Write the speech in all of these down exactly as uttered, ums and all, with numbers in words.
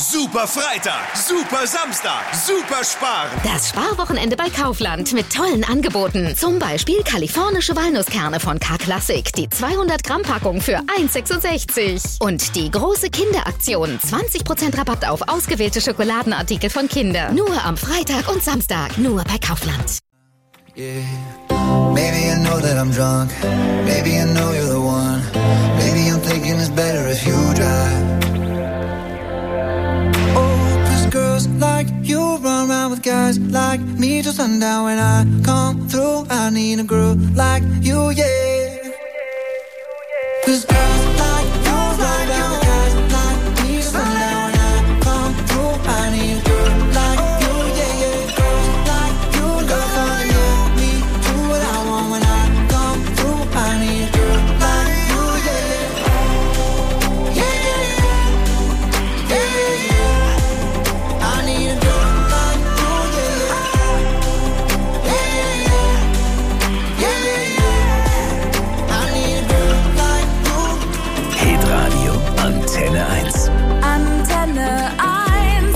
Super Freitag, Super Samstag, Super Sparen. Das Sparwochenende bei Kaufland mit tollen Angeboten. Zum Beispiel kalifornische Walnusskerne von K-Classic, die zweihundert Gramm Packung für eins sechsundsechzig. Und die große Kinderaktion, zwanzig Prozent Rabatt auf ausgewählte Schokoladenartikel von Kinder. Nur am Freitag und Samstag, nur bei Kaufland. Yeah. Maybe I know that I'm drunk. Maybe I know you're the one. Maybe I'm thinking it's better if you drive. Oh, cause girls like you run around with guys like me till sundown. When I come through, I need a girl like you, yeah. Cause girls like you run around with guys like me till sundown. When I come through, I need a girl like you, yeah, yeah. Girls like you, girl, find you. Antenne eins. Antenne eins.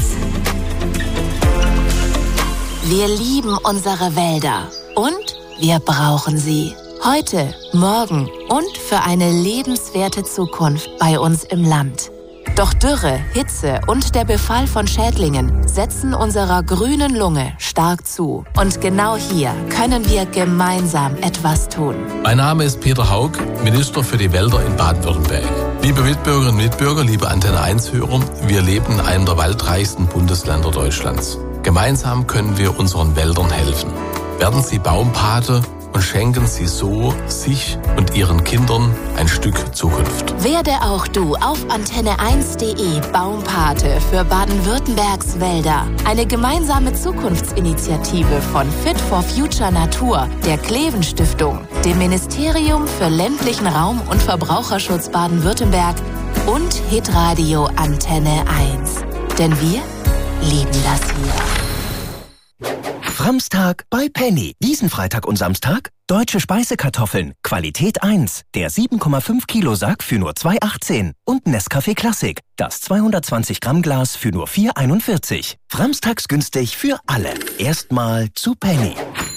Wir lieben unsere Wälder und wir brauchen sie. Heute, morgen und für eine lebenswerte Zukunft bei uns im Land. Doch Dürre, Hitze und der Befall von Schädlingen setzen unserer grünen Lunge stark zu. Und genau hier können wir gemeinsam etwas tun. Mein Name ist Peter Haug, Minister für die Wälder in Baden-Württemberg. Liebe Mitbürgerinnen und Mitbürger, liebe Antenne eins Hörer, wir leben in einem der waldreichsten Bundesländer Deutschlands. Gemeinsam können wir unseren Wäldern helfen. Werden Sie Baumpate und schenken Sie so sich und Ihren Kindern ein Stück Zukunft. Werde auch du auf antenne eins punkt de Baumpate für Baden-Württembergs Wälder. Eine gemeinsame Zukunftsinitiative von Fit for Future Natur, der Kleven Stiftung, dem Ministerium für ländlichen Raum und Verbraucherschutz Baden-Württemberg und Hitradio Antenne eins. Denn wir lieben das hier. Framstag bei Penny. Diesen Freitag und Samstag deutsche Speisekartoffeln, Qualität eins. Der sieben Komma fünf Kilo Sack für nur zwei achtzehn. Und Nescafé Classic, das zweihundertzwanzig Gramm Glas für nur vier einundvierzig. Framstags günstig für alle. Erstmal zu Penny.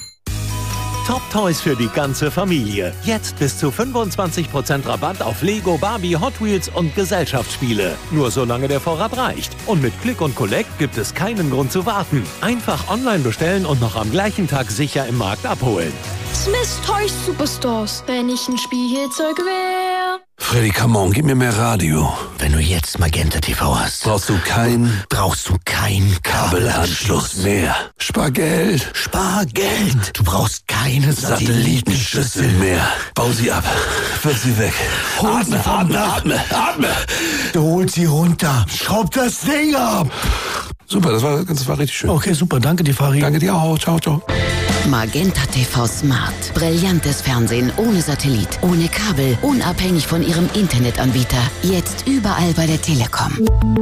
Top Toys für die ganze Familie. Jetzt bis zu fünfundzwanzig Prozent Rabatt auf Lego, Barbie, Hot Wheels und Gesellschaftsspiele. Nur solange der Vorrat reicht. Und mit Click und Collect gibt es keinen Grund zu warten. Einfach online bestellen und noch am gleichen Tag sicher im Markt abholen. Smith's Toys Superstores. Wenn ich ein Spielzeug wär. Freddy, come on, gib mir mehr Radio. Wenn du jetzt Magenta T V hast, Brauchst du kein brauchst du kein Kabelanschluss mehr. Spargeld. Spargeld. Du brauchst keine Satellitenschüssel mehr. Bau sie ab. Wirf sie weg. Atme, atme, atme, atme. Du holst sie runter. Schraub das Ding ab. Super, das war, das war richtig schön. Okay, super, danke dir, Farid. Danke dir auch. Ciao, ciao. Magenta T V Smart. Brillantes Fernsehen ohne Satellit, ohne Kabel, unabhängig von Ihrem Internetanbieter. Jetzt überall bei der Telekom.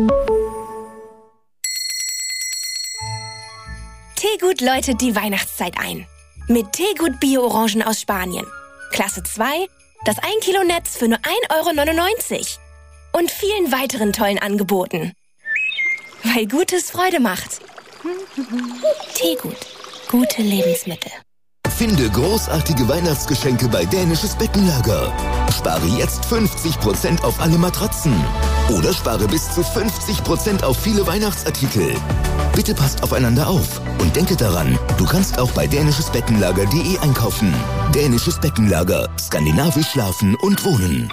Teegut läutet die Weihnachtszeit ein. Mit Teegut Bio-Orangen aus Spanien. Klasse zwei, das ein Kilo Netz für nur ein Euro neunundneunzig. Und vielen weiteren tollen Angeboten. Weil Gutes Freude macht. Teegut. Gute Lebensmittel. Finde großartige Weihnachtsgeschenke bei Dänisches Bettenlager. Spare jetzt fünfzig Prozent auf alle Matratzen. Oder spare bis zu fünfzig Prozent auf viele Weihnachtsartikel. Bitte passt aufeinander auf und denke daran, du kannst auch bei dänisches bettenlager punkt de einkaufen. Dänisches Bettenlager. Skandinavisch schlafen und wohnen.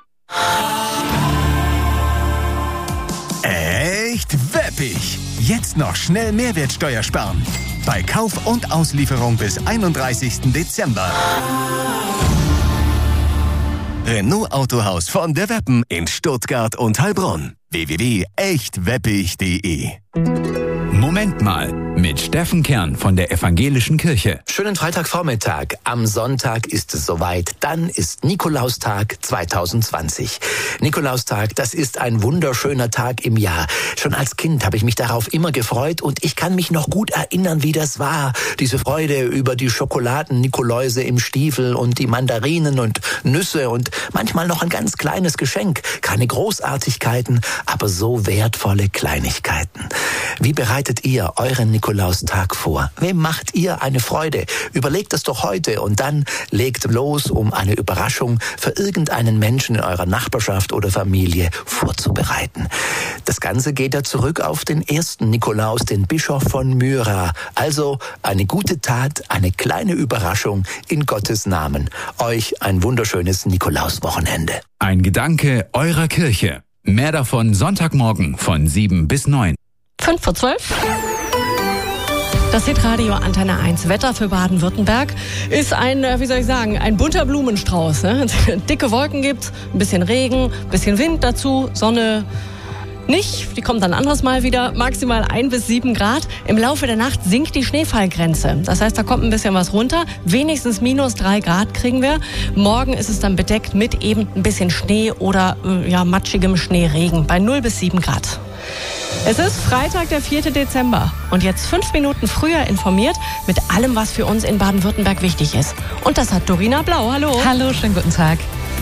Echt weppig! Jetzt noch schnell Mehrwertsteuer sparen. Bei Kauf und Auslieferung bis einunddreißigsten Dezember. Renault Autohaus von der Weppen in Stuttgart und Heilbronn. w w w punkt echt weppig punkt de. Moment. Moment mal mit Steffen Kern von der Evangelischen Kirche. Schönen Freitagvormittag. Am Sonntag ist es soweit. Dann ist Nikolaustag zwanzig zwanzig. Nikolaustag, das ist ein wunderschöner Tag im Jahr. Schon als Kind habe ich mich darauf immer gefreut und ich kann mich noch gut erinnern, wie das war. Diese Freude über die Schokoladen-Nikoläuse im Stiefel und die Mandarinen und Nüsse und manchmal noch ein ganz kleines Geschenk. Keine Großartigkeiten, aber so wertvolle Kleinigkeiten. Wie bereitet ihr euren Nikolaustag vor? Wem macht ihr eine Freude? Überlegt es doch heute und dann legt los, um eine Überraschung für irgendeinen Menschen in eurer Nachbarschaft oder Familie vorzubereiten. Das Ganze geht ja zurück auf den ersten Nikolaus, den Bischof von Myra. Also eine gute Tat, eine kleine Überraschung in Gottes Namen. Euch ein wunderschönes Nikolauswochenende. Ein Gedanke eurer Kirche. Mehr davon Sonntagmorgen von sieben bis neun. fünf vor zwölf. Das Hitradio Antenne eins Wetter für Baden-Württemberg ist ein, wie soll ich sagen, ein bunter Blumenstrauß. Ne? Dicke Wolken gibt's, ein bisschen Regen, ein bisschen Wind dazu, Sonne nicht. Die kommt dann anderes Mal wieder. Maximal ein bis sieben Grad. Im Laufe der Nacht sinkt die Schneefallgrenze. Das heißt, da kommt ein bisschen was runter. Wenigstens minus drei Grad kriegen wir. Morgen ist es dann bedeckt mit eben ein bisschen Schnee oder ja, matschigem Schneeregen bei null bis sieben Grad. Es ist Freitag, der vierte Dezember und jetzt fünf Minuten früher informiert mit allem, was für uns in Baden-Württemberg wichtig ist. Und das hat Dorina Blau. Hallo. Hallo, schönen guten Tag.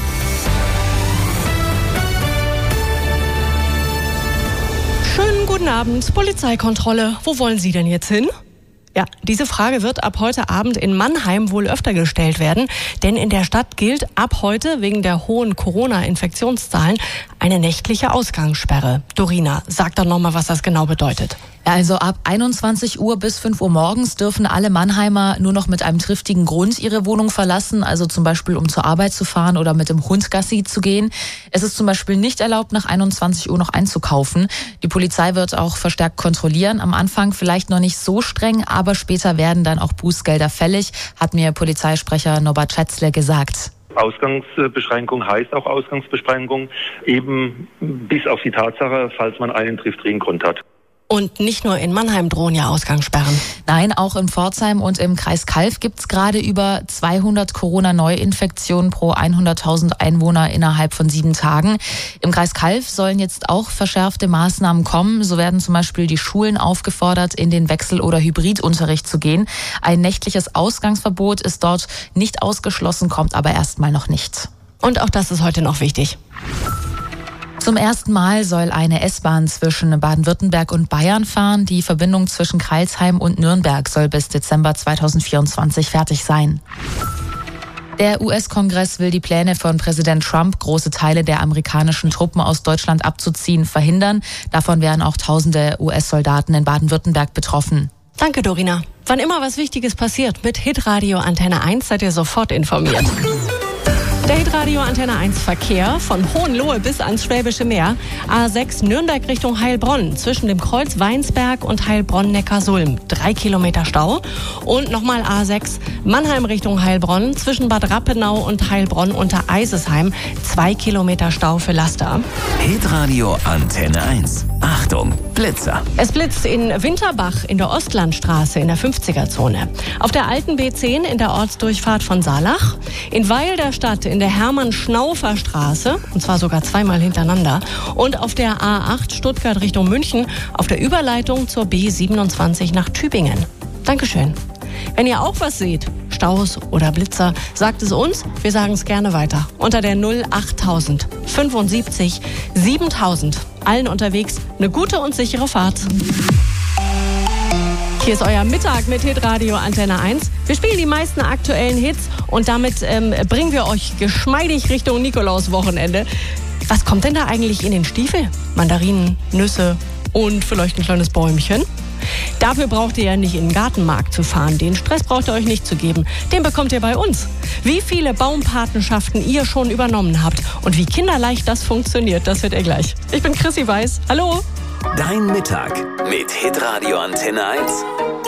Schönen guten Abend. Polizeikontrolle. Wo wollen Sie denn jetzt hin? Ja, diese Frage wird ab heute Abend in Mannheim wohl öfter gestellt werden, denn in der Stadt gilt ab heute wegen der hohen Corona-Infektionszahlen eine nächtliche Ausgangssperre. Dorina, sag doch nochmal, was das genau bedeutet. Also ab einundzwanzig Uhr bis fünf Uhr morgens dürfen alle Mannheimer nur noch mit einem triftigen Grund ihre Wohnung verlassen, also zum Beispiel um zur Arbeit zu fahren oder mit dem Hund Gassi zu gehen. Es ist zum Beispiel nicht erlaubt, nach einundzwanzig Uhr noch einzukaufen. Die Polizei wird auch verstärkt kontrollieren. Am Anfang vielleicht noch nicht so streng, aber später werden dann auch Bußgelder fällig, hat mir Polizeisprecher Norbert Schätzle gesagt. Ausgangsbeschränkung heißt auch Ausgangsbeschränkung, eben bis auf die Tatsache, falls man einen triftigen Grund hat. Und nicht nur in Mannheim drohen ja Ausgangssperren. Nein, auch in Pforzheim und im Kreis Calw gibt's gerade über zweihundert Corona-Neuinfektionen pro hunderttausend Einwohner innerhalb von sieben Tagen. Im Kreis Calw sollen jetzt auch verschärfte Maßnahmen kommen. So werden zum Beispiel die Schulen aufgefordert, in den Wechsel- oder Hybridunterricht zu gehen. Ein nächtliches Ausgangsverbot ist dort nicht ausgeschlossen, kommt aber erstmal noch nicht. Und auch das ist heute noch wichtig. Zum ersten Mal soll eine S-Bahn zwischen Baden-Württemberg und Bayern fahren. Die Verbindung zwischen Crailsheim und Nürnberg soll bis Dezember zweitausendvierundzwanzig fertig sein. Der U S-Kongress will die Pläne von Präsident Trump, große Teile der amerikanischen Truppen aus Deutschland abzuziehen, verhindern. Davon wären auch tausende U S-Soldaten in Baden-Württemberg betroffen. Danke, Dorina. Wann immer was Wichtiges passiert, mit Hitradio Antenne eins seid ihr sofort informiert. Der Hitradio Antenne eins Verkehr von Hohenlohe bis ans Schwäbische Meer. A sechs Nürnberg Richtung Heilbronn zwischen dem Kreuz Weinsberg und Heilbronn-Neckarsulm. Drei Kilometer Stau. Und nochmal A sechs Mannheim Richtung Heilbronn zwischen Bad Rappenau und Heilbronn unter Eisesheim. Zwei Kilometer Stau für Laster. Hitradio Antenne eins. Achtung, Blitzer. Es blitzt in Winterbach in der Ostlandstraße in der fünfziger-Zone. Auf der alten B zehn in der Ortsdurchfahrt von Saalach. In Weil der Stadt in der Hermann-Schnaufer-Straße, und zwar sogar zweimal hintereinander. Und auf der A acht Stuttgart Richtung München auf der Überleitung zur B siebenundzwanzig nach Tübingen. Dankeschön. Wenn ihr auch was seht, Staus oder Blitzer, sagt es uns. Wir sagen es gerne weiter. Unter der null achttausend fünfundsiebzig siebentausend. Allen unterwegs eine gute und sichere Fahrt. Hier ist euer Mittag mit Hitradio Antenne eins. Wir spielen die meisten aktuellen Hits und damit ähm, bringen wir euch geschmeidig Richtung Nikolauswochenende. Was kommt denn da eigentlich in den Stiefel? Mandarinen, Nüsse und vielleicht ein kleines Bäumchen? Dafür braucht ihr ja nicht in den Gartenmarkt zu fahren. Den Stress braucht ihr euch nicht zu geben. Den bekommt ihr bei uns. Wie viele Baumpatenschaften ihr schon übernommen habt und wie kinderleicht das funktioniert, das hört ihr gleich. Ich bin Chrissy Weiß. Hallo. Dein Mittag mit Hitradio Antenne eins.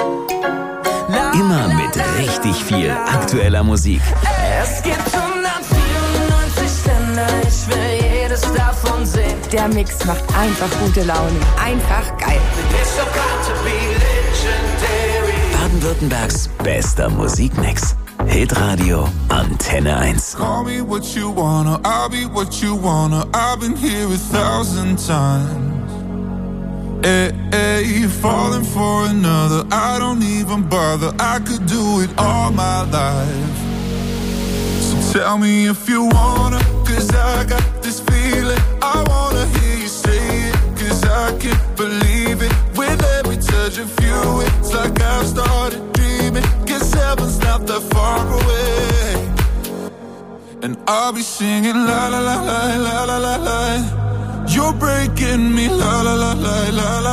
Immer mit richtig viel aktueller Musik. Es gibt hundertvierundneunzig Länder, ich will jedes davon sehen. Der Mix macht einfach gute Laune. Einfach geil. Baden-Württembergs bester Musikmix. Hitradio Antenne eins. Call me what you wanna, I'll be what you wanna. I've been here a thousand times. Hey, hey, you're falling for another. I don't even bother. I could do it all my life. So tell me if you wanna, cause I got this feeling. I wanna hear you say it, cause I can't believe it. With every touch of you, it's like I've started dreaming. Guess heaven's not that far away. And I'll be singing la la la la la la la la. You're breaking me la la la la la la.